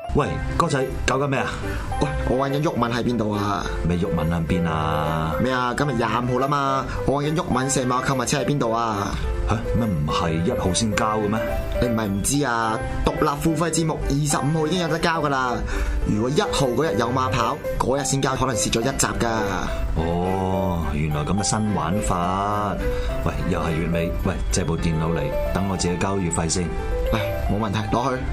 喂，哥仔搞緊咩啊？ 喂，我揾緊毓民喺邊度啊？ 咩毓民喺邊啊？ 咩啊？今日25號啦嘛，我揾緊毓民石馬購物車喺邊度啊？ 吓，乜唔係1號先交嘅咩？ 你唔係唔知啊？獨立付費節目25號已經有得交噶啦。如果1號嗰日有馬跑，嗰日先交，可能蝕咗1集噶。 哦，原來咁嘅新玩法。喂，又係月尾，喂，借部電腦嚟，等我自己交月費先。 嚟，冇問題，攞去。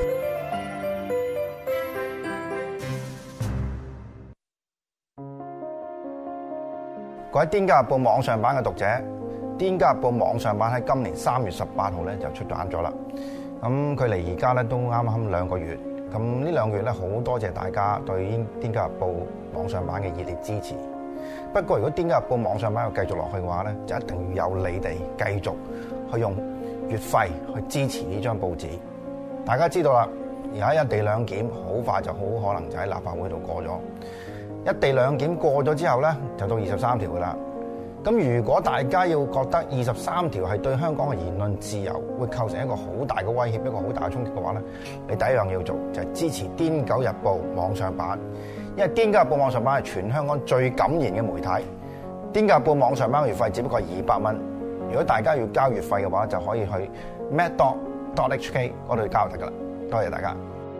各位《癲家日報》網上版嘅讀者，《癲家日報》網上版喺今年3月18號咧就出版咗啦。咁距離而家咧都啱啱2個月。咁呢2個月咧，好多謝大家對《癲家日報》網上版嘅熱烈支持。不過，如果《癲家日報》網上版要繼續落去嘅話咧，就一定要有你哋繼續去用月費去支持呢張報紙。大家知道啦，而家一地兩檢好快就好可能就喺立法會度過咗。一地兩檢過咗之後咧，就到23條噶啦。咁如果大家要覺得23條係對香港嘅言論自由會構成一個好大嘅威脅，一個好大嘅衝擊嘅話咧，你第一樣要做就係支持《癲狗日報》網上版，因為《癲狗日報》網上版係全香港最敢言嘅媒體。《癲狗日報》網上版嘅月費只不過係200蚊，如果大家要交月費嘅話，就可以去 mad.hk 嗰度交就得噶啦。多謝大家。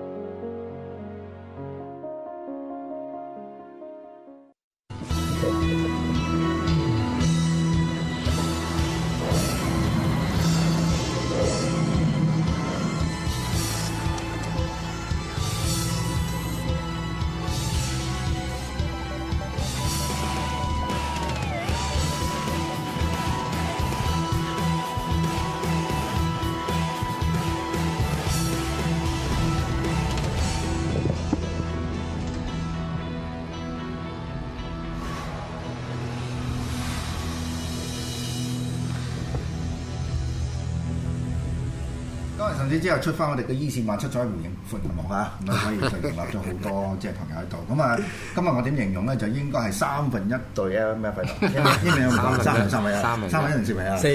甚至之後出翻我哋嘅醫線漫出咗回應闊銀幕啊，咁啊所以就成立咗好多即係朋友喺度。咁啊，今日我點形容咧？就應該係1/3對 LMF 喺度，因為有唔講3/3人接嚟啊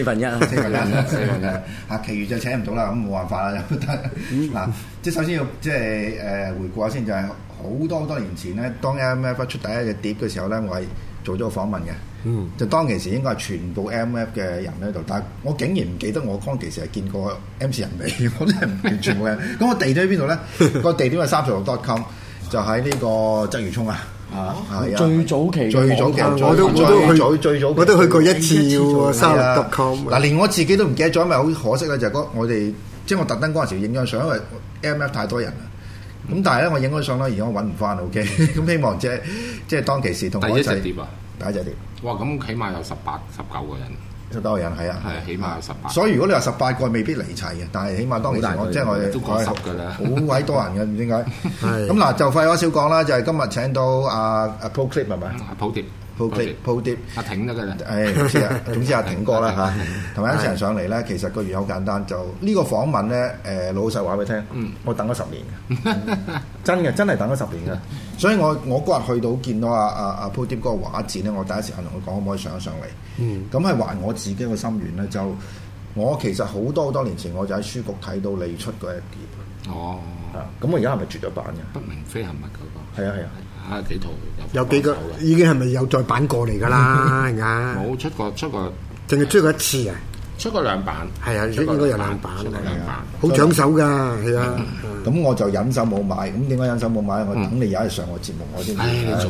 ，1/4啊，其餘就請唔到啦，咁冇辦法啦。嗱，即係首先要即係回顧下先，就係好多年前咧，當 LMF 出第一隻碟嘅時候咧，我係做咗個訪問嘅。就當其時應該係全部 MF 嘅人喺度，但係我竟然唔記得我當其時係見過 MC 人未，我真係完全冇嘅。咁我地點喺邊度咧？個地點係366.com，就喺呢個鰂魚涌啊！ 最早期我都去過一次喎，366.com。嗱，連我自己都唔記得咗，因為好可惜咧，就係我哋即係我特登嗰陣時影咗相，因為 MF 太多人啦。咁但係咧，我影咗相咧，而家我揾唔翻 OK。咁希望即係當其時同我一齊。第一隻碟， 哇！咁起碼有19個人 ，19個人係啊， 係起碼有18。 所以如果你話18個未必嚟齊嘅，但係起碼當其時我即係我哋都過10㗎啦， 好鬼多人嘅，唔知點解。咁嗱，就廢話少講啦，就係今日請到阿 Paul Clip 係咪？Paul Clip 阿挺得㗎啦。 總之阿挺哥啦嚇，同埋一齊上嚟咧，其實個原因好簡單，就呢個訪問咧，老實話俾你聽，我等咗10年嘅，真係等咗10年嘅。所以我嗰日去到見到阿 Paul Clip 嗰個畫展咧，我第一時間同佢講可唔可以上一上嚟。咁係還我自己個心願咧，就我其實好多年前我就喺書局睇到你出嗰一碟。 哦， 咁我而家係咪絕咗版嘅？ 不明飛行物嗰個。係啊。 幾套有幾個已經係咪有再版過嚟㗎啦？而家冇出過， 淨係出過一次啊！ 出過2版， 係啊，應該有2版，好搶手㗎，係啊。 咁我就忍手冇買，咁點解忍手冇買？我等你有一日上我節目，我先。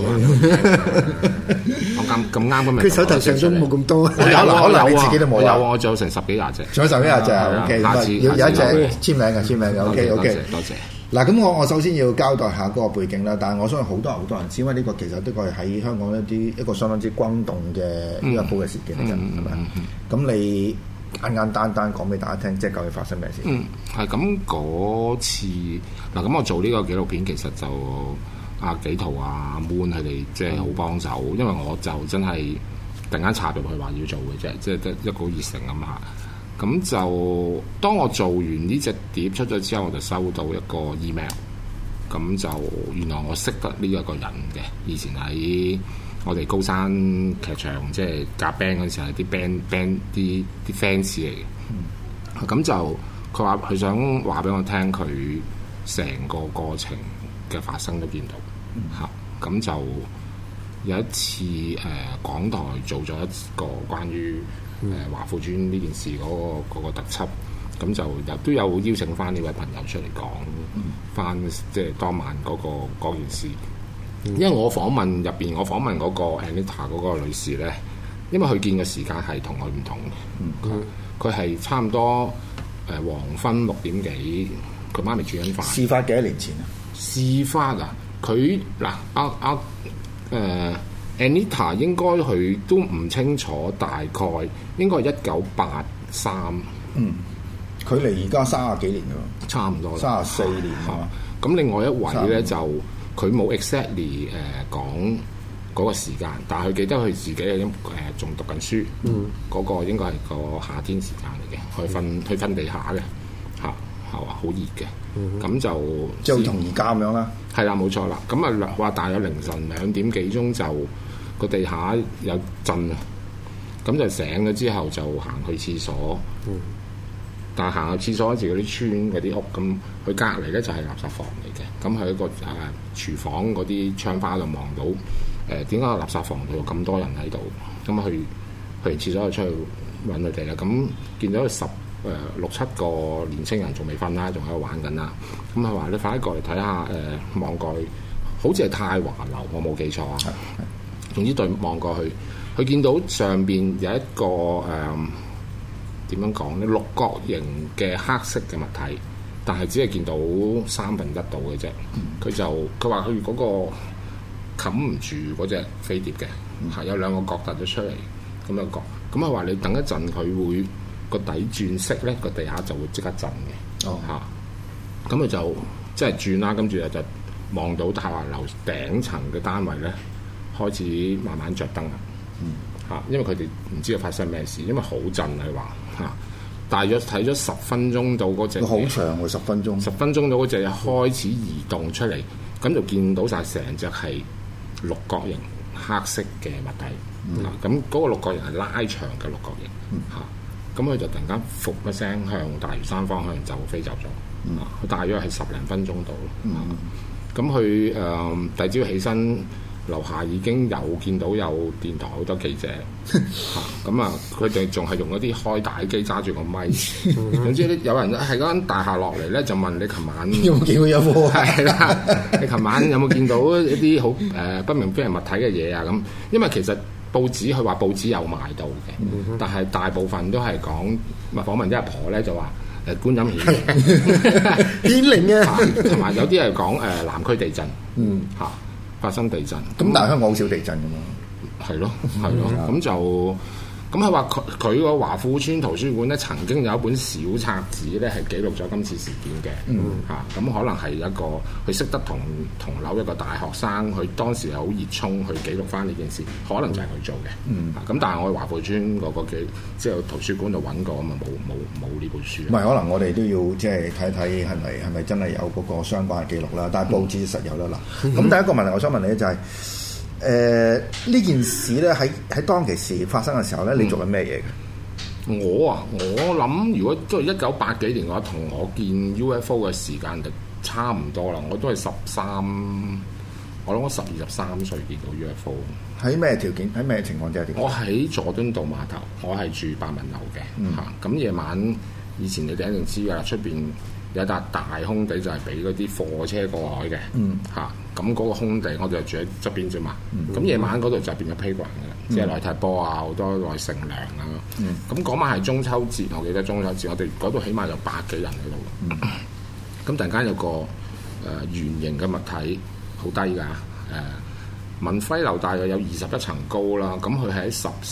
我咁啱咁咪。 佢手頭上都冇咁多。 可能你自己都冇。 有，我仲有成10幾廿隻。 仲有10幾廿隻啊 ！OK， 下次有一隻簽名嘅 OK。 多謝。 嗱，咁我首先要交代下嗰個背景啦，但係我相信好多人知，因為呢個其實呢個係喺香港一個相當之轟動嘅呢一波嘅事件嚟嘅，係咪？咁你簡單講俾大家聽，即係究竟發生咩事？ 係咁嗰次嗱，咁我做呢個紀錄片其實就阿紀陶啊 Moon 佢哋即係好幫手，因為我就真係突然間插入去話要做嘅啫，即係一個熱誠咁下。咁就當我做完呢隻碟出咗之後，我就收到一個 email，咁就原來我識得呢一個人嘅，以前喺我哋高山劇場即係夾 band 嗰陣時係啲 band 啲 fans 嚟嘅。咁就佢話佢想話俾我聽，佢成個過程嘅發生都見到嚇。咁就有一次港台做咗一個關於華富村呢件事嗰個特輯，咁就都有邀請翻呢位朋友出嚟講翻即係當晚嗰件事。因為我訪問入邊，我訪問嗰個 Anita 嗰個女士咧，因為佢見嘅時間係同佢唔同嘅，佢係差唔多黃昏6點幾，佢媽咪煮緊飯。 事發幾多年前啊？ 事發啊，佢嗱Anita 應該佢都唔清楚，大概應該係1983。 距離而家30幾年㗎喎， 差唔多 34年啊。 咁另外一位咧就佢冇 exactly 講嗰個時間，但係佢記得佢自己仲讀緊書，嗰個應該係個夏天時間嚟嘅，去瞓地下嘅嚇，係話好熱嘅，咁就即係同而家咁樣啦。 係啦，冇錯啦。咁啊話大約凌晨2點幾鐘就個地下有震啊，咁就醒咗之後就行去廁所。但係行去廁所，好似嗰啲村嗰啲屋咁，佢隔離咧就係垃圾房嚟嘅。咁喺一個廚房嗰啲窗花度望到，點解個垃圾房度有咁多人喺度？咁去完廁所就出去揾佢哋啦。咁見到6、7個年青人仲未瞓啦，仲喺度玩緊啦。咁佢話：你快啲過嚟睇下，望過去，好似係泰華樓，我冇記錯啊。總之對望過去，佢見到上邊有一個點樣講咧？六角形嘅黑色嘅物體，但係只係見到1/3度嘅啫。佢話佢嗰個冚唔住嗰隻飛碟嘅，係有2個角突咗出嚟咁樣角。咁佢話你等一陣，佢會個底轉色咧，個地下就會即刻震嘅。咁佢就即係轉啦，跟住就望到泰華樓頂層嘅單位咧，開始慢慢着燈啦。因為佢哋唔知道發生咩事，因為好震佢話。大約睇咗10分鐘到嗰隻， 好長喎，10分鐘。10 分鐘到嗰隻開始移動出嚟，咁就見到晒成隻係6角形黑色嘅物體。咁嗰個6角形係拉長嘅6角形。咁佢就突然間伏一聲向大嶼山方向就飛走咗。佢大約係10零分鐘到咯。咁佢第二朝起身。樓下已經有見到有電台好多記者咁啊，佢哋仲係用一啲開帶機揸住個咪。總之咧，有人喺嗰間大廈落嚟咧，就問你琴晚有冇見到有冇？ 係啦，你琴晚有冇見到一啲好不明飛行物體嘅嘢啊？咁因為其實報紙佢話報紙有賣到嘅，但係大部分都係講訪問啲阿婆咧就話觀音顯靈嘅， 同埋有啲係講南區地震發生地震， 咁但係香港好少地震㗎嘛， 係咯，咁就咁佢話佢個華富村圖書館咧曾經有一本小冊子咧係記錄咗今次事件嘅，咁可能係一個佢識得同樓一個大學生，佢當時係好熱衷去記錄翻呢件事，可能就係佢做嘅，咁但係我喺華富村嗰個即係圖書館度揾過，咁啊冇呢本書。 唔係，可能我哋都要即係睇睇係咪真係有嗰個相關嘅記錄啦，但係報紙實有啦嗱。咁第一個問題我想問你咧就係。呢件事咧喺當其時發生嘅時候咧，你做緊咩嘢嘅？ 我諗如果都係1980幾年嘅話，同我見 UFO 嘅時間就差唔多啦。我都係我諗我12、13歲見到 UFO。 喺咩條件？喺咩情況之下？ 我喺佐敦道碼頭，我係住百文樓嘅咁夜晚以前你哋一定知㗎啦，出邊有一笪大空地就係俾嗰啲貨車過海嘅咁嗰個空地我就住喺側邊啫嘛。咁夜晚嗰度就變咗 playground 嘅啦，即係來踢波啊，好多來乘涼啊。咁嗰晚係中秋節，我記得中秋節我哋嗰度起碼有100幾人喺度。咁突然間有個圓形嘅物體，好低㗎。文輝樓大約有21層高啦，咁佢喺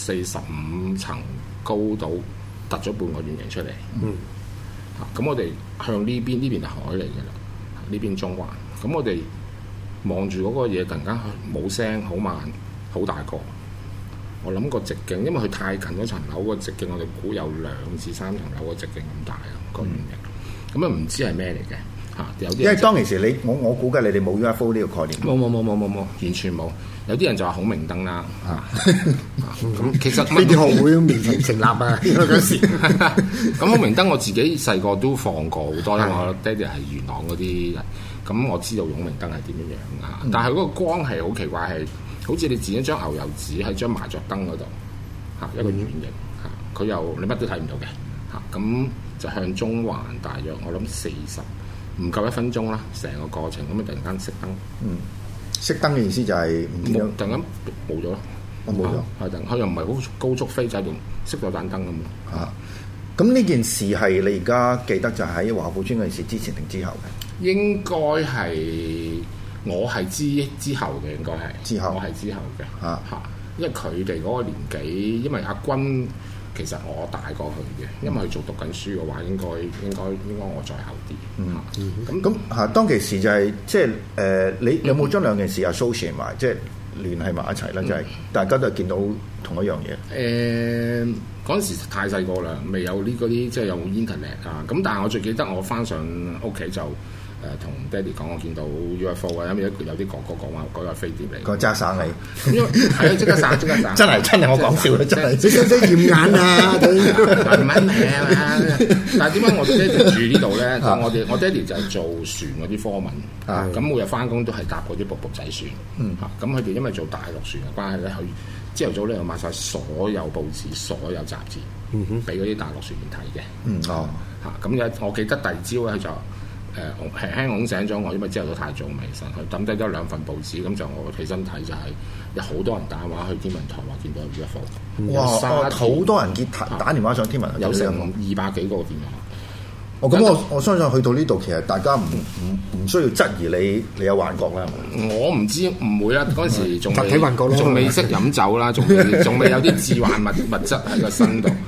14、15層高度突咗半個圓形出嚟。咁我哋向呢邊係海嚟嘅啦，呢邊中環。咁我哋望住嗰個嘢，突然間冇聲，好慢，好大個。我諗個直徑，因為佢太近嗰層樓個直徑，我哋估有2至3層樓個直徑咁大啊個圓形。咁唔知係咩嚟嘅有啲。因為當其時我估計你哋冇 UFO 呢個概念。 冇，完全冇。 有啲人就話孔明燈啦咁其實呢啲學會都未成立啊！嗰時咁孔明燈我自己細個都放過好多，因為我爹哋係元朗嗰啲人，咁我知道孔明燈係點樣樣啊。但係嗰個光係好奇怪，係好似你剪一張牛油紙喺張麻雀燈嗰度嚇，一個圓形嚇，佢又你乜都睇唔到嘅嚇，咁就向中環大約我諗40唔夠1分鐘啦，成個過程咁啊突然間熄燈， 熄燈嘅意思就係唔見咗， 突然間冇咗咯， 冇咗， 係突然佢又唔係好高速飛，就係熄咗盞燈咁啊！咁呢件事係你而家記得就喺華富村嗰件事之前定之後嘅？ 應該係我係之後嘅，應該係之後， 我係之後嘅嚇， 因為佢哋嗰個年紀，因為阿君其實我大過佢嘅，因為佢做讀緊書嘅話，應該我再後啲。 咁嚇，當其時就係即係你有冇將兩件事 associate 埋，即係聯繫埋一齊咧？就係大家都係見到同一樣嘢。 嗰陣時太細個啦，未有嗰啲即係有 internet 啊。咁但係我最記得我翻上屋企就同爹哋講，我見到 UFO 啊，因為有啲哥哥講話嗰個飛碟嚟， 個揸省你， 係啊，即刻散， 真係我講笑啦，真係你使唔使驗眼啊？ 唔係但係點解我爹哋住呢度咧？我爹哋就係做船嗰啲科文，咁每日翻工都係搭嗰啲卜卜仔船，咁佢哋因為做大陸船嘅關係咧，佢朝頭早咧就買晒所有報紙、所有雜誌，俾嗰啲大陸船員睇嘅。咁我記得第二朝咧就輕輕拱醒咗我，因為朝頭早太早未起身，佢抌低咗2份報紙，咁就我起身睇就係有好多人打電話去天文台話見到有 UFO。 哇！好多人打電話上天文台， 有成200幾個電話。 咁我相信去到呢度，其實大家唔需要質疑你有幻覺啦。 我唔知唔會啦，嗰陣時仲集體幻覺咯， 仲未識飲酒啦，仲未有啲致幻物質喺個身度。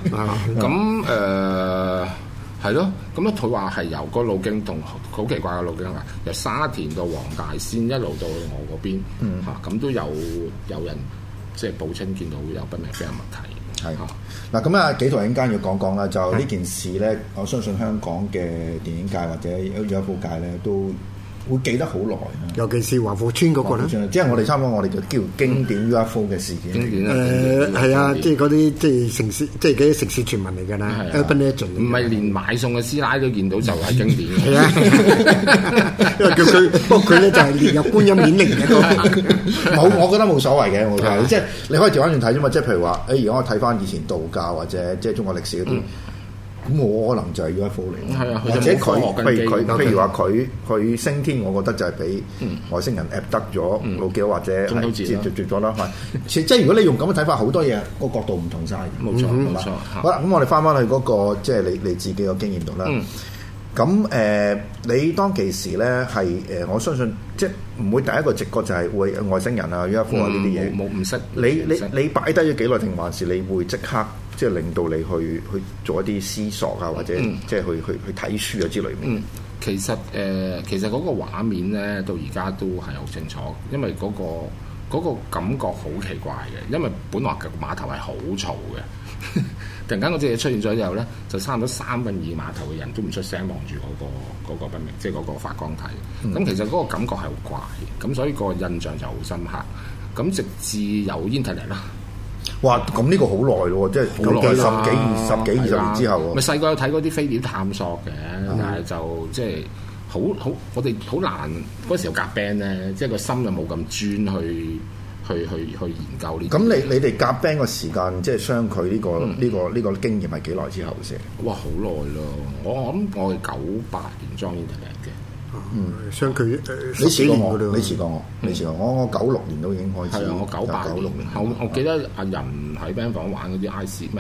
咁係咯，咁咧佢話係由個路徑同好奇怪嘅路徑啊，由沙田到黃大仙一路到我嗰邊，咁都有人即係報稱見到有不明飛行物體。 係嗱，咁啊幾套影間要講講啦，就呢件事咧，我相信香港嘅電影界或者UFO界咧都會記得好耐啦。 尤其是華富村嗰個咧， 即係我哋差唔多，我哋就叫經典 UFO 嘅事件。 經典係啊，即係嗰啲即係城市，即係嗰啲城市傳聞嚟㗎啦。Urban Legend 唔係連買餸嘅師奶都見到就係經典嘅。 係啊，因為叫佢，不過佢咧就係列入觀音顯靈嘅。 我覺得冇所謂嘅，即係你可以調翻轉睇啫嘛。即係譬如話，如果我睇翻以前道教或者即係中國歷史嗰啲。咁我可能就係 UFO 嚟，或者譬如話佢升天，我覺得就係俾外星人 app 得咗老幾或者係接咗啦。即係如果你用咁嘅睇法，好多嘢個角度唔同晒。 冇錯，冇錯。 好啦，咁我哋翻去嗰個即係你自己個經驗度啦。咁你當其時咧係我相信即係唔會第一個直覺就係會外星人啊 UFO 啊呢啲嘢。 冇唔識。 你擺低咗幾耐定還是你會即刻？即係令到你去做一啲思索啊，或者即係去睇書啊之類嘅。 其實嗰個畫面咧，到而家都係好清楚，因為嗰個感覺好奇怪嘅，因為本來個碼頭係好嘈嘅，突然間嗰隻嘢出現咗之後咧，就差唔多2/3碼頭嘅人都唔出聲，望住嗰個不明，即係嗰個發光體。咁其實嗰個感覺係好怪，咁所以個印象就好深刻。咁直至有 Internet 啦。 哇！咁呢個好耐咯，即係好耐十幾20年之後喎。 咪細個有睇嗰啲飛碟探索嘅，但係就即係好，我哋好難嗰時候夾 band 咧，即係個心又冇咁專去研究呢。 咁你哋夾 band 個時間，即係相距呢個經驗係幾耐之後先？ 哇！好耐咯，我諗我係98年裝 Internet 嘅。 相距你遲過我，我96年都已經開始。 係啊，我98年。我記得阿仁喺 band 房玩嗰啲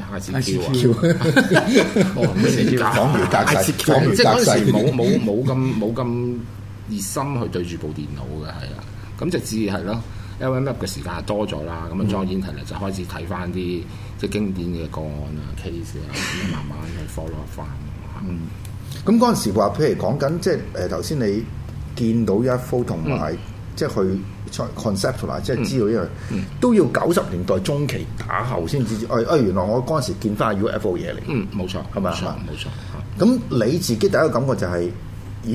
ICQ 啊， 仿如隔世， 即係嗰陣時冇咁熱心去對住部電腦嘅，係啊。咁直至係咯 LMF 嘅時間係多咗啦，咁啊裝 Internet 就開始睇翻啲即係經典嘅個案啊 case 啊，咁慢慢去 follow 翻。 咁嗰陣時話，譬如講緊即係頭先你見到 UFO 同埋即係去 concept 啦，即係知道呢樣都要90年代中期打後先至原來我嗰陣時見翻 UFO 嘢嚟。 冇錯， 係咪？ 冇錯。 咁你自己第一個感覺就係，咦？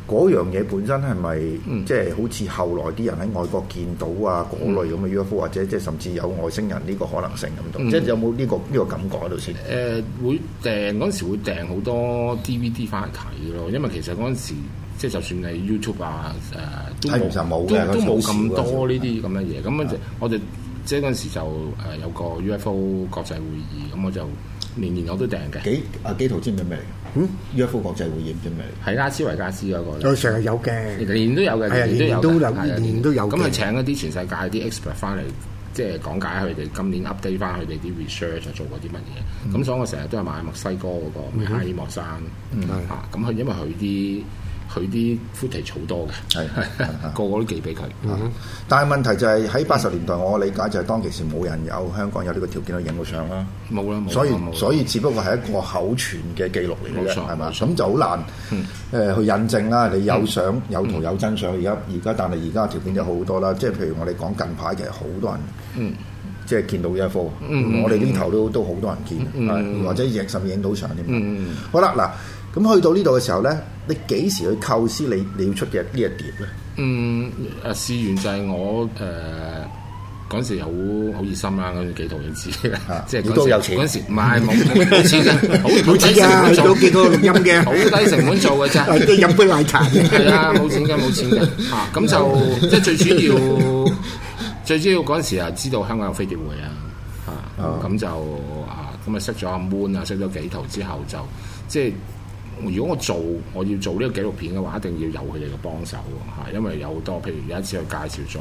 嗰樣嘢本身係咪即係好似後來啲人喺外國見到啊嗰類咁嘅 UFO， 或者即係甚至有外星人呢個可能性咁度？即係有冇呢個感覺喺度先？ 會訂嗰陣時會訂好多 DVD 翻嚟睇咯，因為其實嗰陣時即係就算係 YouTube 啊都冇咁多呢啲咁嘅嘢。咁我哋即係嗰陣時就有個 UFO 國際會議，咁我就年我都訂嘅。 幾圖知唔知咩嚟？UFO 國際會議唔知咩嚟？ 係拉斯維加斯嗰個。 我成日有嘅， 年都有嘅， 年都有。 咁佢請一啲全世界啲 expert 翻嚟，即係講解佢哋今年 update 翻佢哋啲 research 做過啲乜嘢。咁所以我成日都係買墨西哥嗰個哈爾莫山嚇。咁佢因為佢啲 footage 好多嘅，個個都寄俾佢。 但係問題就係喺80年代，我理解就係當其時冇人有香港有呢個條件去影到相啦。冇啦，所以只不過係一個口傳嘅記錄嚟嘅啫，係嘛？咁就好難去印證啦。你有相有圖有真相，而家但係而家條件就好多啦。即係譬如我哋講近排其實好多人即係見到 UFO，我哋呢頭都好多人見，或者甚至影到相添。好啦，嗱。咁去到呢度嘅時候咧，你幾時去構思你要出嘅呢一碟咧？ 事緣就係我嗰陣時好熱心啦，嗰陣幾套你知嘅，即係都有錢嗰陣時，唔係冇錢嘅，好低成本做幾多錄音嘅， 好低成本做嘅啫， 即係飲杯奶茶嘅。 係啊，冇錢嘅咁就即係最主要嗰陣時啊，知道香港有飛碟會啊，咁就咁啊識咗阿 Moon 啊，識咗幾圖之後就即係。如果我要做呢個紀錄片嘅話，一定要有佢哋嘅幫手喎，因為有好多，譬如有一次佢介紹咗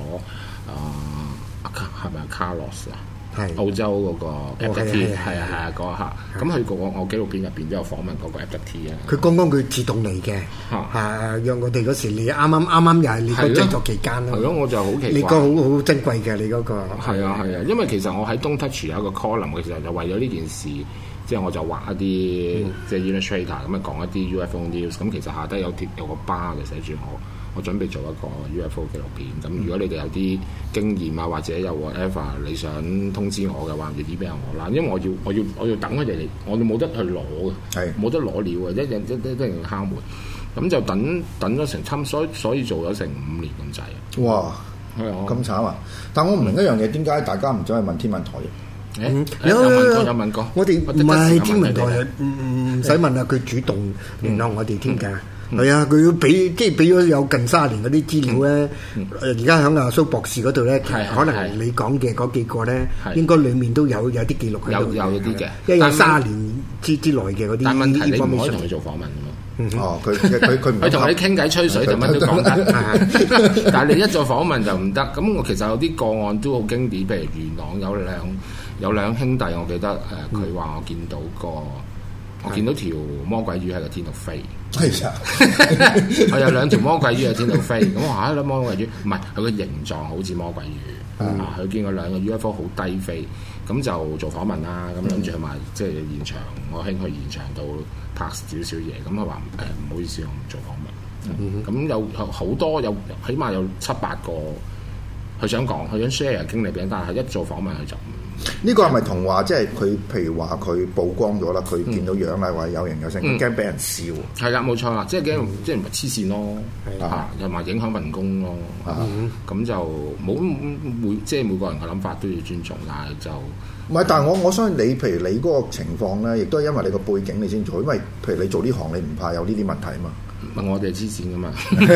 係咪Carlos 啊？係澳洲嗰個 Abductee，係嗰下。咁佢我紀錄片入邊都有訪問嗰個 Abductee啊。佢剛剛佢自動嚟嘅，讓我哋嗰時你啱又係你個製作期間咯。 係咯，我就好奇怪。 你個好珍貴嘅，你嗰個。 係啊，因為其實我喺 Don't Touch 有一個 column 嘅時候，就為咗呢件事。即係我就畫一啲即係 illustrator 咁啊，講一啲 UFO news。咁其實下低有個 bar 嘅寫住我準備做一個 UFO 紀錄片。咁如果你哋有啲經驗啊，或者有 whatever 你想通知我嘅話，就啲俾我啦。因為我要等佢哋嚟，我哋冇得去攞嘅，冇得攞料嘅，一定要敲門。咁就等咗成差唔多，所以做咗成5年咁滯。 哇！咁慘啊！但我唔明一樣嘢，點解大家唔走去問天文台嘅？ 有問過， 我哋唔係天文台，唔使問啦，佢主動聯絡我哋添㗎。係啊，佢要俾咗有近30年嗰啲資料咧。而家喺阿蘇博士嗰度咧，可能你講嘅嗰幾個咧，應該裡面都有啲記錄喺度。有啲嘅，因為有30年之內嘅嗰啲。 但問題你唔可以同佢做訪問㗎嘛。 佢同你傾偈吹水就乜都講得，但係你一做訪問就唔得。咁我其實有啲個案都好經典，譬如元朗有兩兄弟，我記得佢話我見到條魔鬼魚喺個天度飛。 係啊， 我有2條魔鬼魚喺天度飛。咁我話啦，魔鬼魚唔係佢個形狀好似魔鬼魚佢見過2個 UFO 好低飛，咁就做訪問啦。咁諗住去埋即係現場，我兄去現場度拍少少嘢。咁佢話唔好意思，我唔做訪問。咁有好多起碼有7-8個，佢想 share 經歷俾人，但係一做訪問佢就呢個係咪同話即係佢譬如話佢曝光咗啦，佢見到樣啦，或者有形有聲，驚俾人笑。係啦，冇錯啦，即係驚即係唔係黐線咯，又話影響份工咯。咁就即係每個人嘅諗法都要尊重，但係就唔係。但係我相信你，譬如你嗰個情況咧，亦都係因為你個背景你先做，因為譬如你做呢行，你唔怕有呢啲問題嘛。 我哋係黐線噶嘛，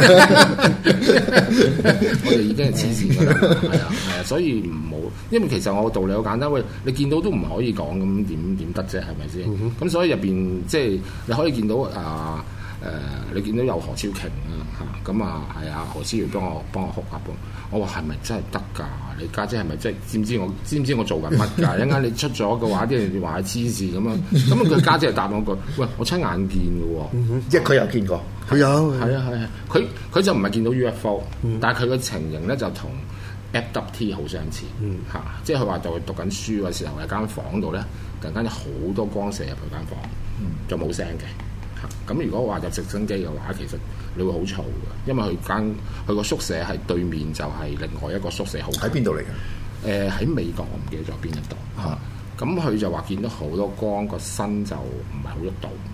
我哋已經係黐線噶啦，係啊，所以唔好，因為其實我個道理好簡單，喂，你見到都唔可以講，咁點得啫，係咪先？咁所以入邊即係你可以見到你見到有何超瓊咁係啊，何超瓊幫我哭下噃。我話係咪真係得㗎？你家姐係咪真係知唔知我做緊乜㗎？一陣間你出咗嘅話，啲人話係黐線咁啊！咁佢家姐就答我句：喂，我親眼見嘅喎， 即係佢有見過， 佢有係啊，佢就唔係見到 UFO，但係佢嘅情形咧就同 Abductee 好相似即係佢話就讀緊書嘅時候喺間房度咧，突然間有好多光射入佢間房，就冇聲嘅。咁如果話有直升機嘅話，其實你會好嘈嘅，因為佢個宿舍係對面就係另外一個宿舍好。 喺邊度嚟嘅？ 喺美國，我唔記得咗邊一度。咁佢就話見到好多光，個身就唔係好喐到。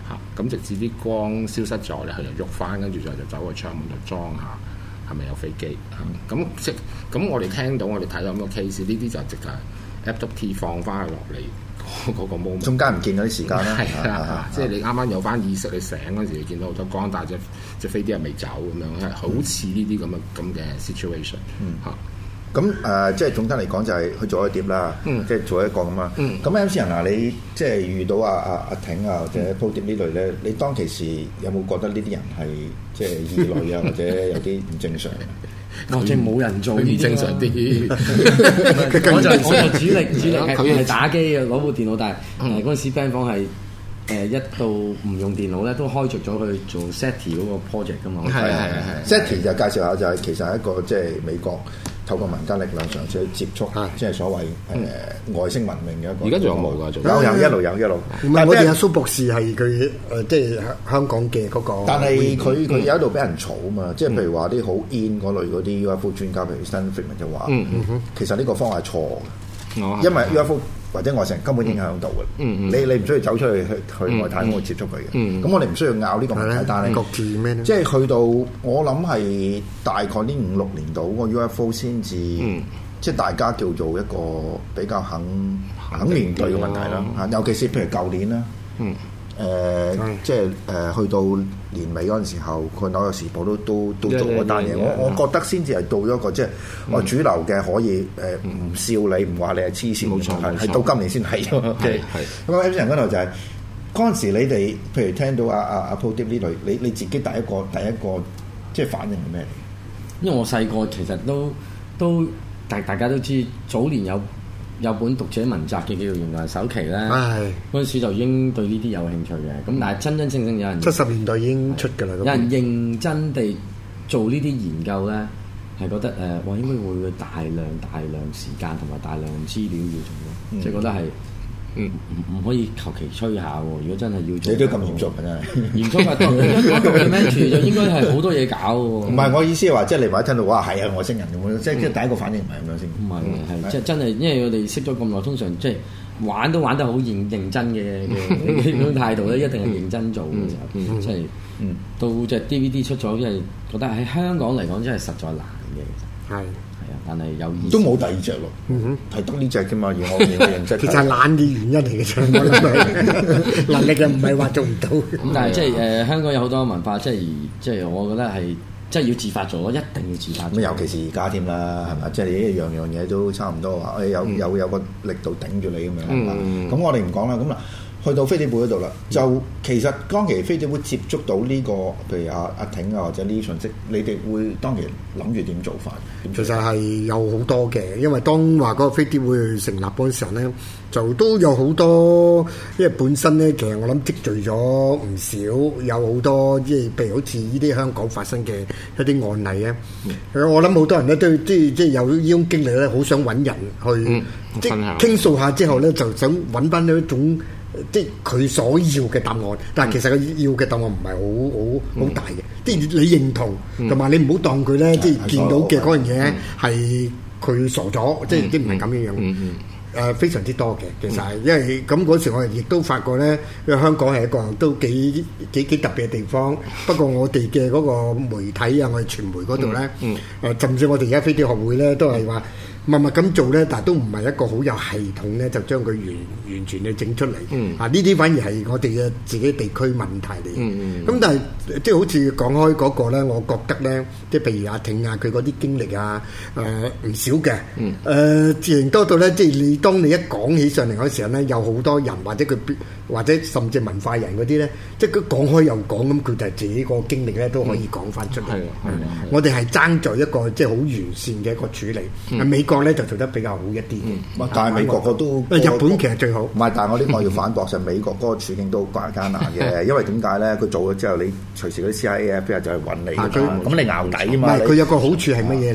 嚇，咁直至啲光消失咗咧，佢就喐翻，跟住就走去窗門度裝下係咪有飛機咁咁我哋聽到我哋睇到咁個 case， 呢啲就直頭係 abductee 放翻佢落嚟嗰個 moment， 中間唔見咗啲時間啦， 係啊，即係你啱啱有翻意識，你醒嗰時，你見到好多光，但係隻飛機係未走咁樣，係好似呢啲咁嘅 situation 嚇。 咁即係總體嚟講就係去做一碟啦，即係做一個咁啊。咁 MC 仁嗱，你即係遇到阿挺啊或者鋪碟呢類咧，你當其時有冇覺得呢啲人係即係異類啊，或者有啲唔正常？ 我即係冇人做呢啲正常啲。 我就主力係打機嘅攞部電腦，但係嗰陣時 band 房係一到唔用電腦咧，都開着咗去做 SETI 嗰個 project 噶嘛。 係 SETI 就介紹下，就係其實係一個即係美國透過民間力量嘗試去接觸，即係所謂外星文明嘅一個。 而家仲有冇㗎？ 有一路。 唔係，我哋阿蘇博士係佢即係香港嘅嗰個。但係佢有一度俾人嘈啊嘛，即係譬如話啲好 in 嗰類嗰啲 UFO 專家，譬如 Stanley Friedman 就話，其實呢個方法係錯嘅，因為 UFO 或者外星人根本影響到嘅。你唔需要走出去外太空去接觸佢嘅。咁我哋唔需要拗呢個問題，但係即係去到我諗係大概呢5-6年度個 UFO 先至，即係大家叫做一個比較肯面對嘅問題啦。尤其是譬如舊年啦，即係去到年尾嗰陣時候，佢紐約時報都做嗰單嘢。我覺得先至係到咗一個即係我主流嘅可以唔笑你，唔話你係黐線，冇錯，係到今年先係。咁 MC 仁嗰度就係嗰陣時，你哋譬如聽到阿鋪碟呢類，你自己第一個即係反應係咩嚟？ 因為我細個其實都大家都知，早年有本讀者文摘嘅叫做《原來首期》咧，嗰陣時就已經對呢啲有興趣嘅。咁但係真正有人 70年代已經出㗎啦。 有人認真地做呢啲研究咧，係覺得哇應該會大量時間同埋大量資料要做咯，即係覺得係唔可以求其吹下喎。如果真係要做， 你都咁嚴肅嘅真係。 嚴肅啊！documentary 就應該係好多嘢搞喎。 唔係我意思係話，即係你話聽到哇係啊外星人咁，即係第一個反應唔係咁樣先。 唔係即係真係，因為我哋識咗咁耐，通常即係玩都玩得好認真嘅呢種態度咧，一定係認真做嘅時候，即係到隻 DVD 出咗，因為覺得喺香港嚟講真係實在難嘅。係。但係有意都冇第二隻咯，係得呢隻啫嘛。而我認真， 其實係懶嘅原因嚟嘅啫，能力嘅唔係話做唔到。 咁但係即係香港有好多文化，即係我覺得係即係要自發做，一定要自發做。 咁尤其是而家添啦，係咪？即係你樣嘢都差唔多話，有個力度頂住你咁樣。咁我哋唔講啦。咁嗱。去到飛碟會嗰度啦，就其實當期飛碟會接觸到呢個，譬如阿挺啊或者呢啲信息，你哋會當期諗住點做法？ 其實係有好多嘅，因為當話嗰個飛碟會成立嗰陣時候咧，就都有好多，因為本身咧其實我諗積聚咗唔少，有好多即係譬如好似呢啲香港發生嘅一啲案例咧，我諗好多人咧都即係有呢種經歷咧，好想揾人去即係傾訴下之後咧，就想揾翻一種。即係佢所要嘅答案，但係其實佢要嘅答案唔係好大嘅，即係你認同同埋你唔好當佢咧，即係見到嘅嗰樣嘢係佢傻咗，即係啲唔係咁樣樣。非常之多嘅，其實係因為咁嗰時我哋亦都發覺咧，因為香港係一個都幾特別嘅地方。不過我哋嘅嗰個媒體啊，我哋傳媒嗰度咧，甚至我哋而家飛碟學會咧都係話。默默咁做咧，但係都唔係一個好有系統咧，就將佢完全去整出嚟。呢啲反而係我哋嘅自己地區問題嚟。咁但係即係好似講開嗰個咧，我覺得咧，即係譬如阿挺啊，佢嗰啲經歷啊，唔少嘅。自然多到咧，即係當你一講起上嚟嗰時候咧，有好多人或者甚至文化人嗰啲咧，即係佢講開又講，咁佢就係自己個經歷咧都可以講翻出嚟。我哋係爭在一個即係好完善嘅一個處理。美國咧就做得比較好一啲嘅， 但係美國都日本其實最好。唔係，但係我呢個要反駁，就美國嗰個處境都好艱難嘅，因為點解咧？佢做咗之後，你隨時嗰啲 CIA、FBI 就係揾你，咁你淆底啊嘛。 佢有個好處係乜嘢咧？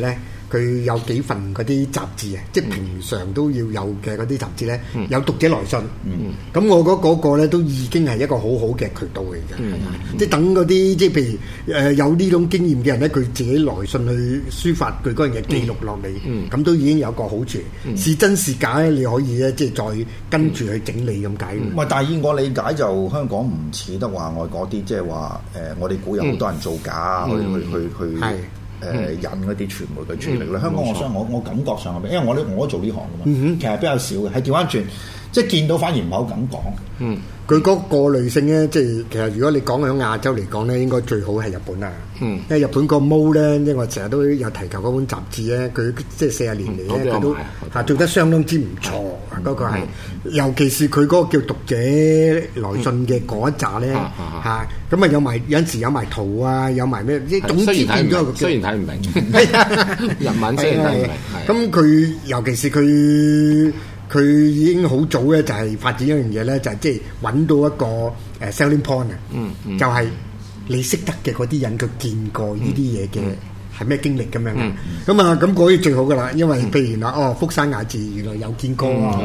佢有幾份嗰啲雜誌啊，即係平常都要有嘅嗰啲雜誌咧，有讀者來信。咁我嗰個咧都已經係一個好好嘅渠道嚟嘅，即係等嗰啲即係譬如有呢種經驗嘅人咧，佢自己來信去抒發佢嗰樣嘢記錄落嚟，咁都已經有個好處。是真是假咧，你可以咧即係再跟住去整理咁解。 唔係，但係以我理解就香港唔似得話外國啲，即係話我哋估有好多人造假去引嗰啲傳媒嘅注意力咧。香港我感覺上係，因為我都做呢行㗎嘛，其實比較少嘅，係調翻轉，即係見到反而唔係好敢講。 佢嗰個過濾性咧，即係其實如果你講喺亞洲嚟講咧，應該最好係日本啊。因為日本個毛咧，因為我成日都有提及嗰本雜誌咧，佢即係40年嚟咧，佢都做得相當之唔錯。嗰個係，尤其是佢嗰個叫讀者來信嘅嗰一紮咧嚇，咁啊有陣時有埋圖啊，有埋咩？總之變咗雖然睇唔明日文，雖然睇唔明。 咁佢尤其是佢已經好早咧，就係發展一樣嘢咧，就係即係揾到一個selling point 啊，就係你識得嘅嗰啲人，佢見過呢啲嘢嘅係咩經歷咁樣。咁嗰啲最好噶啦，因為譬如話福山雅治原來有見過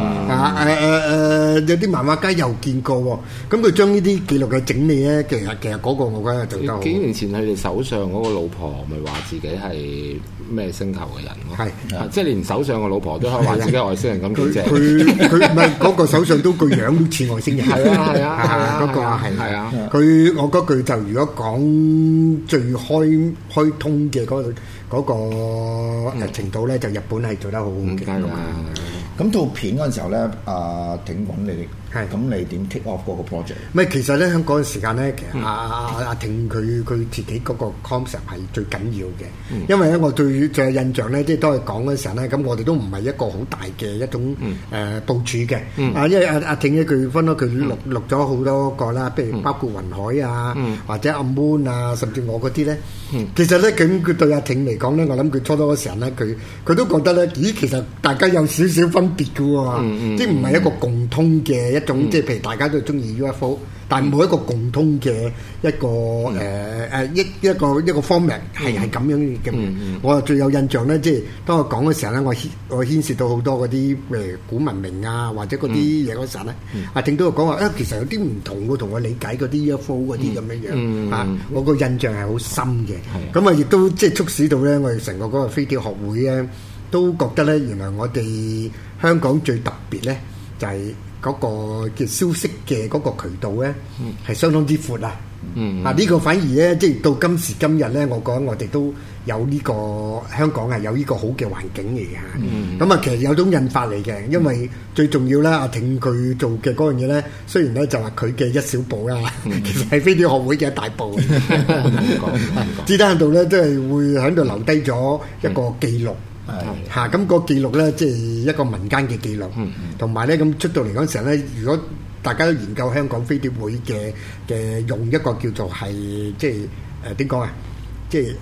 有啲漫畫家又見過喎，咁佢將呢啲記錄嘅整理咧，其實嗰個我覺得做得好。 幾年前佢哋首相嗰個老婆咪話自己係咩星球嘅人咯？係，即係連首相個老婆都可以話自己外星人咁幾正。佢唔係嗰個首相都個樣都似外星人。係啊，嗰個係啊。佢我嗰句就如果講最開通嘅嗰個程度咧，就日本係做得好好嘅。 咁套片嗰陣時候咧，挺揾你，咁你點 kick off 嗰個 project？ 唔係，其實咧喺嗰陣時間咧，其實阿挺佢自己嗰個 concept 係最緊要嘅，因為咧我最有印象咧，即係當佢講嗰陣時候咧，咁我哋都唔係一個好大嘅一種部署嘅，因為阿挺咧佢分咗佢錄咗好多個啦，譬如包括雲海啊，或者阿 Moon 啊，甚至我嗰啲咧，其實咧咁佢對阿挺嚟講咧，我諗佢初初嗰時候咧，佢都覺得咧，咦，其實大家有少少分別嘅喎，即係唔係一個共通嘅一種，即係譬如大家都中意 UFO，但係冇一個共通嘅一個一個 format 係咁樣嘅。我最有印象咧，即係當我講嘅時候咧，我牽涉到好多嗰啲古文明啊，或者嗰啲嘢嗰時候咧，阿挺都講話其實有啲唔同喎，同我理解嗰啲 UFO 嗰啲咁樣樣我個印象係好深嘅。咁啊，亦都即係促使到咧，我哋成個嗰個飛碟學會咧，都覺得咧，原來我哋香港最特別咧，就係嗰個叫消息嘅嗰個渠道咧，係相當之闊啊！呢個反而咧，即係到今時今日咧，我講我哋都有呢個香港係有呢個好嘅環境嚟嘅。咁啊，其實有種印法嚟嘅，因為最重要咧，阿挺佢做嘅嗰樣嘢咧，雖然咧就話佢嘅一小步啦，其實係飛碟學會嘅一大步。至得喺度咧，都係會喺度留低咗一個記錄。咁個記錄咧，即係一個民間嘅記錄，同埋咧咁出到嚟嗰陣咧，如果大家都研究香港飛碟會嘅用一個叫做係即係點講啊，即係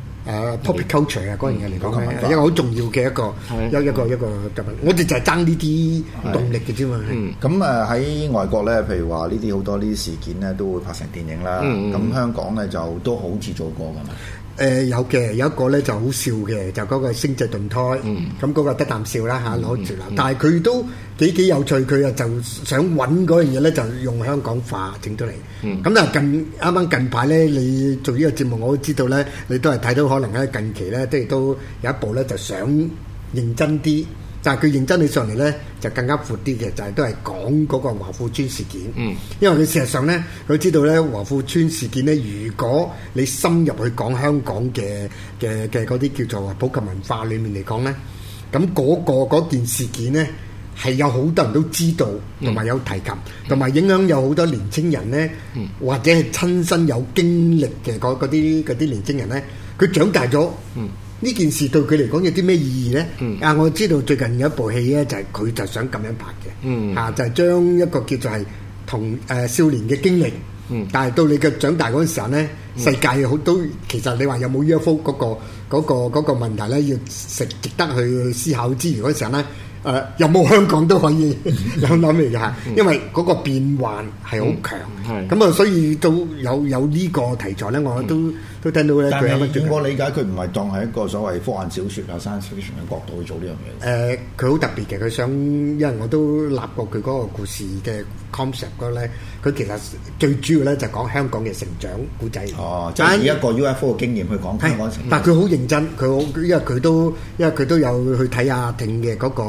topic culture 啊嗰樣嘢嚟講咧，一個好重要嘅一個我哋就係爭呢啲動力嘅啫嘛。 咁喺外國咧，譬如話呢啲好多呢啲事件咧，都會拍成電影啦。咁香港咧就都好似做過㗎嘛。 有嘅，有一個咧就好笑嘅，就嗰個星際盾胎，咁嗰個得啖笑啦嚇，攞住啦。但係佢都幾有趣，佢啊就想揾嗰樣嘢咧，就用香港化整出嚟。咁啊啱啱近排咧，你做呢個節目，我都知道咧，你都係睇到可能喺近期咧，都有一部咧就想認真啲。但係佢認真起上嚟咧，就更加闊啲嘅，就係都係講嗰個華富村事件。因為佢事實上咧，佢知道咧華富村事件咧，如果你深入去講香港嘅嗰啲叫做普及文化裏面嚟講咧，咁嗰件事件咧係有好多人都知道，同埋有提及，同埋影響有好多年青人咧，或者係親身有經歷嘅嗰啲年青人咧，佢長大咗。呢件事對佢嚟講有啲咩意義咧？我知道最近有一部戲咧，就係佢就想咁樣拍嘅，就係將一個叫做係同少年嘅經歷，但係到你嘅長大嗰陣時候咧，世界好多其實你話有冇 UFO 嗰個問題咧，要值得去思考之餘嗰陣時候咧， 有冇香港都可以有諗嚟嘅嚇，因為嗰個變幻係好強，咁啊，所以都有呢個題材咧，我都聽到咧。 但係以我理解，佢唔係當係一個所謂科幻小説啊、science fiction嘅角度去做呢樣嘢。 佢好特別嘅，佢想，因為我都立過佢嗰個故事嘅 concept 嗰咧，佢其實最主要咧就講香港嘅成長故仔。 哦，即係以一個 UFO 嘅經驗去講香港成長。 但係佢好認真，因為佢都有去睇阿挺嘅嗰個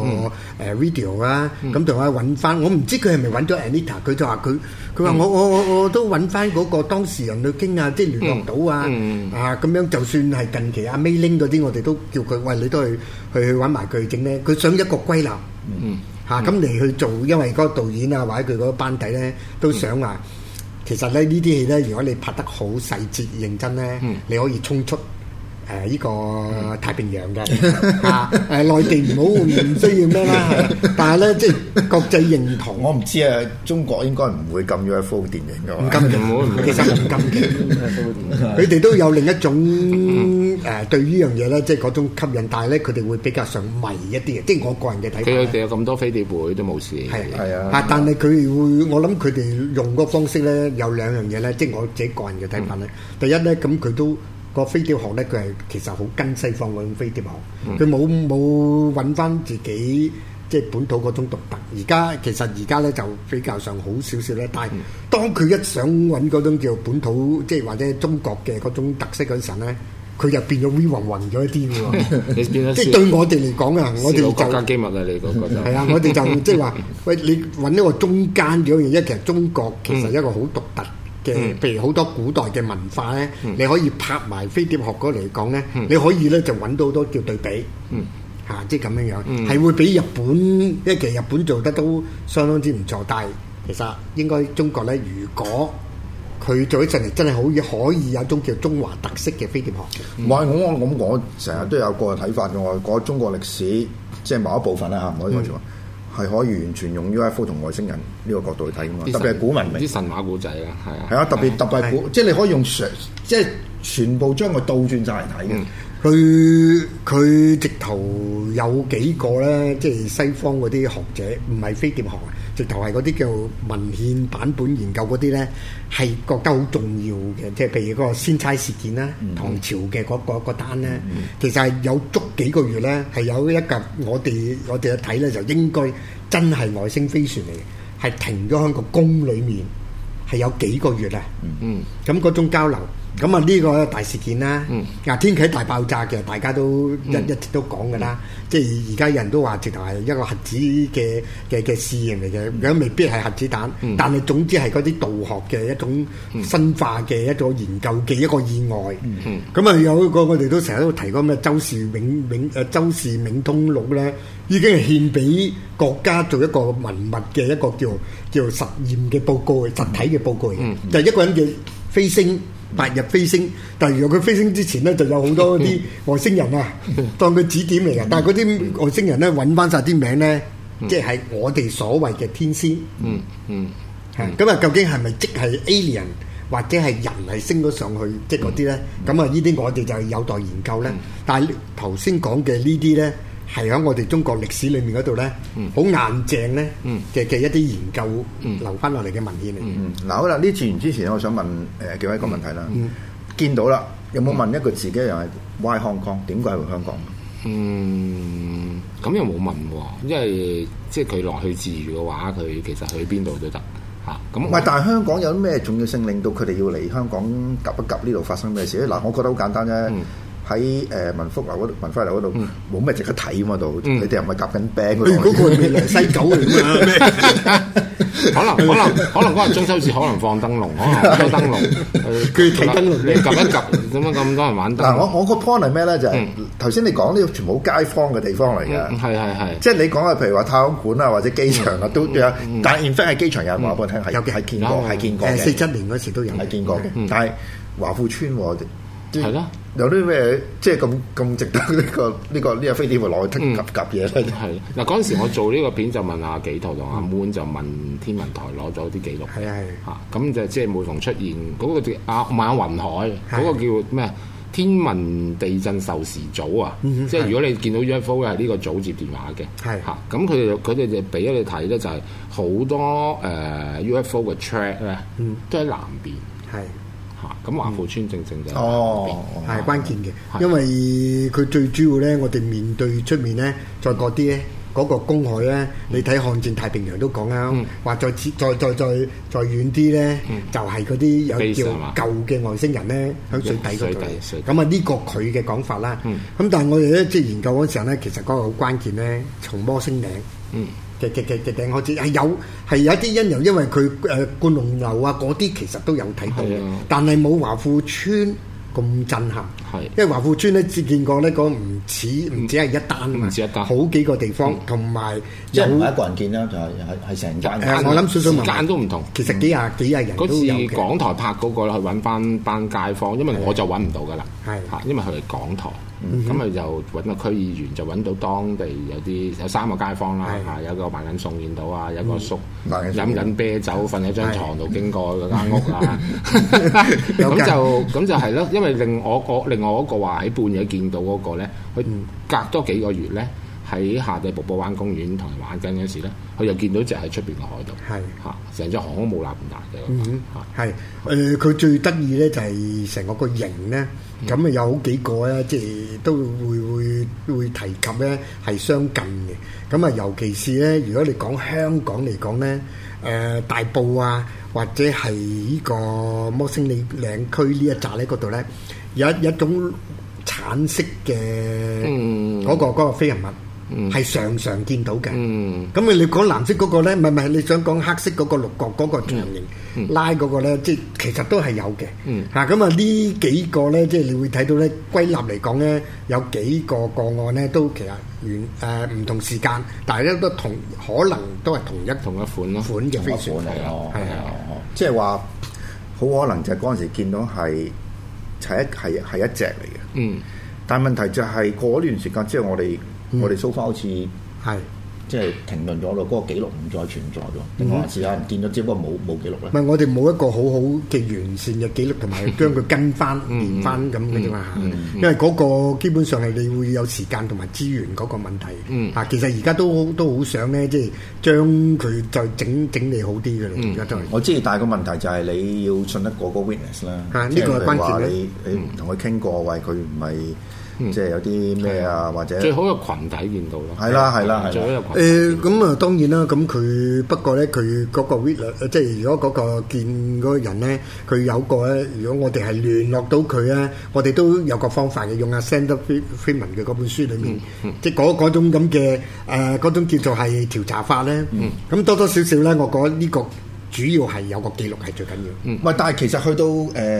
video 啦，咁同埋揾翻，我唔知佢係咪揾咗 Anita， 佢就話佢話我都揾翻嗰個當事人去傾啊，即係聯絡到啊，咁樣就算係近期阿 May Ling 嗰啲，我哋都叫佢喂，你都去揾埋佢整咧，佢想一個歸納，咁嚟去做，因為嗰個導演啊或者佢嗰個班底咧都想話，其實咧呢啲戲咧，如果你拍得好細節認真咧，你可以衝出呢個太平洋嘅內地唔需要咩啦，但係咧即係國際認同。 我唔知啊，中國應該唔會禁 UFO 電影㗎嘛？ 唔禁嘅，其實唔禁嘅。佢哋都有另一種對呢樣嘢咧，即係嗰種吸引，但係咧佢哋會比較上迷一啲嘅，即係我個人嘅睇法。 佢哋有咁多飛碟會都冇事。 係啊，但係佢會，我諗佢哋用嗰方式咧有兩樣嘢咧，即係我自己個人嘅睇法咧。第一咧，咁佢都。個飛碟學咧，佢係其實好跟西方嗰種飛碟學，佢冇揾翻自己即係本土嗰種獨特。而家咧就比較上好少少咧，但係當佢一想揾嗰種叫本土，即係或者中國嘅嗰種特色嗰陣咧，佢就變咗 V 暈暈咗一啲喎。即係對我哋嚟講啊，我哋就國家機密啊！你嗰個就係啊，我哋就即係話，喂，你揾一個中間嗰樣嘢，其實中國其實一個好獨特。譬如好多古代嘅文化咧，你可以拍埋飛碟學嗰嚟講咧，你可以咧就揾到好多叫對比，即係咁樣樣，係會比日本，因為其實日本做得都相當之唔錯，但係其實應該中國咧，如果佢做起上嚟真係可以有一種叫中華特色嘅飛碟學。 唔係我成日都有個睇法嘅，我講中國歷史即係某一部分啦嚇，唔可以講全部。係可以完全用 UFO 同外星人呢個角度去睇噶嘛，特別係古文明、 啲神話古仔啊，係啊， 係啊，特別係古，即係你可以用即係全部將佢倒轉晒嚟睇嘅。 佢直頭有幾個咧，即係西方嗰啲學者，唔係飛碟學，直頭係嗰啲叫文獻版本研究嗰啲咧，係覺得好重要嘅。即係譬如嗰個先差事件啦，唐朝嘅嗰單咧，其實係有足幾個月咧，係有一架我哋去睇咧，就應該真係外星飛船嚟嘅，係停咗喺個宮裡面，係有幾個月啊。咁嗰種交流。咁啊呢個大事件啦，天啟大爆炸嘅大家都一直都講㗎啦，即係而家人都話直頭係一個核子嘅試驗嚟嘅，咁未必係核子彈，但係總之係嗰啲道學嘅一種生化嘅一種研究嘅一個意外。咁啊有一個我哋都成日都提過咩周氏冥通錄咧，已經係獻俾國家做一個文物嘅一個叫實驗嘅報告，實體嘅報告嚟嘅，就係一個人嘅飛升。8日飛升，但係如果佢飛升之前咧，就有好多啲外星人啊，當佢指點嚟嘅。但係嗰啲外星人咧揾翻晒啲名咧，即係我哋所謂嘅天仙。咁啊，究竟係咪即係 alien 或者係人係升咗上去，即係嗰啲咧？咁啊，呢啲我哋就有待研究咧。但係頭先講嘅呢啲咧，係喺我哋中國歷史裏面嗰度咧，好硬淨咧嘅一啲研究留翻落嚟嘅文獻嚟。 嗱好啦，呢次完之前，我想問幾位一個問題啦。見到啦，有冇問一個自己又係 Why Hong Kong？點解去香港？ 咁又冇問喎，因為即係佢落去自娛嘅話，佢其實去邊度都得嚇。咁唔係，但係香港有啲咩重要性令到佢哋要嚟香港及一及呢度發生咩事咧？嗱，我覺得好簡單啫。喺文福樓嗰度、文輝樓嗰度冇咩值得睇嘛度，你哋又唔係夾緊餅嗰度。嗰個係梁西九嚟㗎咩？ 可能嗰日中秋節可能放燈籠，可能開燈籠，佢睇燈籠，你夾一夾點解咁多人玩燈籠？ 嗱，我個 point 係咩咧？就係頭先你講呢個全部好街坊嘅地方嚟嘅， 係， 即係你講嘅譬如話太空館啊或者機場啊都有，但係 in fact 喺機場有人話俾我聽係見過嘅 ，47年嗰時都有係見過嘅，但係華富村係咯。 有啲咩即係咁值得呢個飛碟會攞去夾嘢咧？ 係嗱，嗰陣時我做呢個片就問阿紀陶同阿 Moon 就問天文台攞咗啲記錄。係咁就即係每逢出現嗰個叫問阿雲海嗰個叫咩天文地震授時組啊，即係如果你見到 UFO 係呢個組接電話嘅， 係嚇咁佢哋就俾咗你睇咧，就係好多UFO 嘅 track 咧，都喺南邊。 係嚇，咁華富村正正就係關鍵嘅，因為佢最主要咧，我哋面對出面咧，再嗰啲咧。嗰個公海咧，你睇抗戰太平洋都講啦，話再遠啲咧，就係嗰啲有叫舊嘅外星人咧，喺水底嗰度。咁啊，呢個佢嘅講法啦。咁但係我哋咧即係研究嗰時候咧，其實嗰個好關鍵咧，從摩星嶺嘅頂開始係有一啲因由，因為佢灌龍樓啊嗰啲其實都有睇到嘅，但係冇華富村咁震撼，因為華富村咧只見過咧講唔止係一單，好幾個地方，同埋即係唔係一個人見啦，就係成間。 我諗少時間都唔同， 其實幾廿人都有嘅。 嗰次港台拍嗰個去揾翻班街坊，因為我就揾唔到噶啦，因為佢係港台，咁佢就揾個區議員就揾到當地有3個街坊啦，有個賣緊餸見到啊，有個叔飲緊啤酒瞓喺張床度經過嗰間屋啊，咁就係咯，因為另外一個話喺半夜見到嗰個咧，佢隔多幾個月咧喺下地瀑布灣公園同人玩緊嗰時咧，佢又見到隻喺出邊個海度，成隻航空母艦咁大嘅， 佢最得意咧就係成個型咧，咁啊有好幾個咧，即係都會提及咧係相近嘅，咁啊尤其是咧，如果你講香港嚟講咧，大埔啊或者係呢個摩星嶺區呢一紮咧嗰度咧，有一種橙色嘅嗰個飛行物係常見到嘅。咁你講藍色嗰個咧，唔係你想講黑色嗰個六角嗰個長形拉嗰個咧，即係其實都係有嘅。咁啊呢幾個咧，即係你會睇到咧，歸納嚟講咧，有幾個個案咧都其實唔同時間，但係咧都可能都係同一款咯， 款嘅飛船嚟咯， 即係話好可能就係嗰陣時見到係一隻嚟嘅。但係問題就係過咗呢段時間之後，我哋 so far 好似即係停頓咗咯，嗰個記錄唔再存在咗。定還是有人見咗，只不過冇記錄咧。 唔係我哋冇一個好好嘅完善嘅記錄，同埋將佢跟翻連翻咁嘅啫嘛。因為嗰個基本上係你會有時間同埋資源嗰個問題。其實而家都好想咧，即係將佢再整理好啲嘅啦。而家都係我知，但係個問題就係你要信得過個 witness 啦。 呢個係關鍵。 你唔同佢傾過，喂，佢唔係。即係有啲咩啊，或者最好有群體見到咯。 係啦。 咁啊，當然啦。咁佢不過咧，佢嗰個 witness，即係如果嗰個見嗰個人咧，佢有個咧，如果我哋係聯絡到佢咧，我哋都有個方法嘅，用阿 Sandra Freeman 嘅嗰本書裏面，即係嗰種咁嘅嗰種叫做係調查法咧。咁多多少少咧，我覺得呢個主要係有個記錄係最緊要。 喂，但係其實去到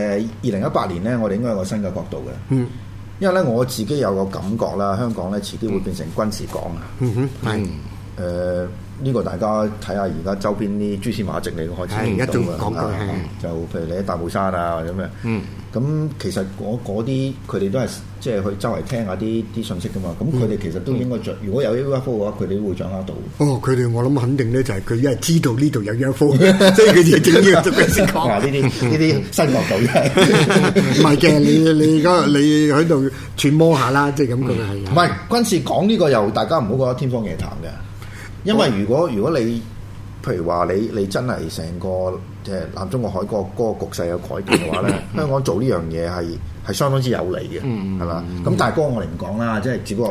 2018年咧，我哋應該有個新嘅角度嘅。因為咧，我自己有個感覺啦，香港咧遲啲會變成軍事港啊。呢個大家睇下而家周邊啲蛛絲馬跡，你都開始一早講過就譬如你喺大帽山啊或者咩，咁其實嗰啲佢哋都係即係去周圍聽下啲信息噶嘛。咁佢哋其實都應該如果有 UFO 嘅話，佢哋都會掌握到。 佢哋我諗肯定咧，就係佢因為知道呢度有 UFO，所以佢哋整呢個軍事港。 呢啲新角度嘅， 唔係嘅，你喺度揣摩下啦，即係咁佢係。 唔係軍事港呢個又大家唔好覺得天方夜譚嘅。因為如果你譬如話你真係成個即係南中國海嗰個局勢有改變嘅話咧，香港做呢樣嘢係相當之有利嘅，係嘛？咁但係嗰個我哋唔講啦，即係只不過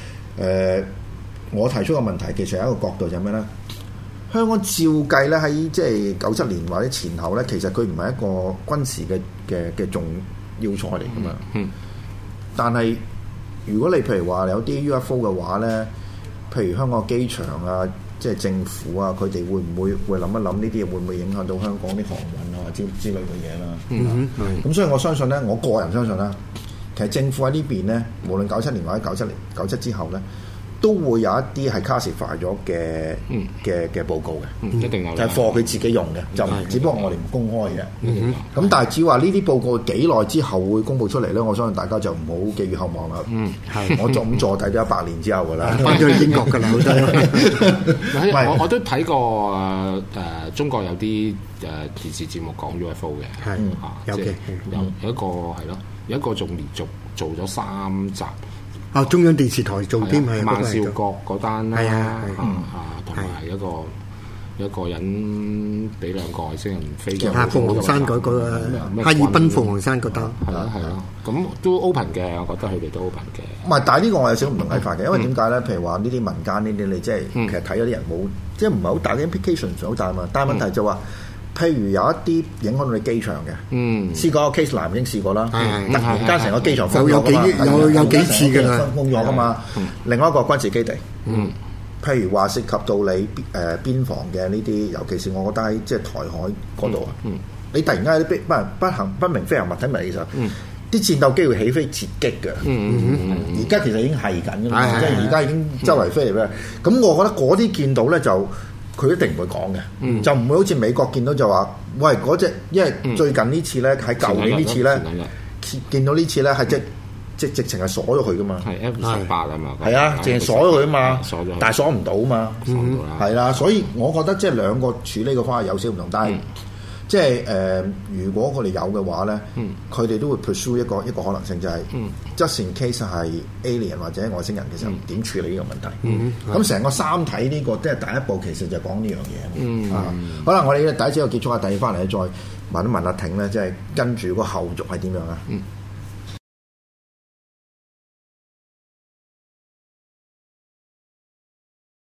我提出個問題，其實有一個角度就係咩咧？香港照計咧喺即係97年或者前後咧，其實佢唔係一個軍事嘅重要塞嚟噶嘛。但係如果你譬如話有啲 UFO 嘅話咧，譬如香港機場啊，即係政府啊，佢哋會唔會諗一諗呢啲嘢會唔會影響到香港啲航運啊之類嘅嘢啦？咁所以我相信咧，我個人相信啦，其實政府喺呢邊咧，無論97年或者97之後咧，都會有一啲係 classify 咗嘅報告嘅， 一定有， 就係貨佢自己用嘅，就只不過我哋唔公開嘅。咁但係只話呢啲報告幾耐之後會公佈出嚟咧，我相信大家就唔好寄予厚望啦。我坐睇咗100年之後㗎啦， 翻咗去英國㗎啦，好多。我都睇過中國有啲電視節目講 UFO 嘅， 有嘅， 有一個係咯。 有一個仲連續做咗3集。 啊！中央電視台做添係萬兆國嗰單啦， 係啊， 同埋一個人俾2個外星人飛咗。 鳳凰山嗰個哈爾濱鳳凰山嗰單。 係咯，咁都 open 嘅，我覺得佢哋都 open 嘅。 唔係，但係呢個我有少少唔同睇法嘅，因為點解咧？譬如話呢啲民間呢啲，你即係其實睇咗啲人冇，即係唔係好大嘅 implication 好大嘛。但係問題就話，譬如有一啲影響到你機場嘅，試過個 case 南京試過啦，突然間成個機場封咗㗎嘛， 有幾次㗎啦， 封咗㗎嘛。另外一個軍事基地，譬如話涉及到你邊防嘅呢啲，尤其是我覺得喺即係台海嗰度啊，你突然間有啲不明飛行物體咪其實啲戰鬥機會起飛截擊嘅。而家其實已經係緊㗎啦，即係而家已經周圍飛嚟咩？咁我覺得嗰啲見到咧就。佢一定唔會講嘅，就唔會好似美國見到就話，喂嗰隻，因為最近呢次咧喺舊年呢次咧，見到呢次咧係直情係鎖咗佢噶嘛， 係 F18啊嘛， 係啊，淨係鎖咗佢啊嘛，但係鎖唔到啊嘛，係啦，所以我覺得即係兩個處理嘅方法有少唔同，但係即係如果佢哋有嘅話咧，佢哋都會 pursue 一個可能性就係，just in case 係 alien 或者外星人嘅時候點處理呢個問題。咁成個三體呢個即係第一步，其實就講呢樣嘢。好啦，我哋第一節就結束下，第二翻嚟再問一問阿挺咧，即係跟住個後續係點樣啊？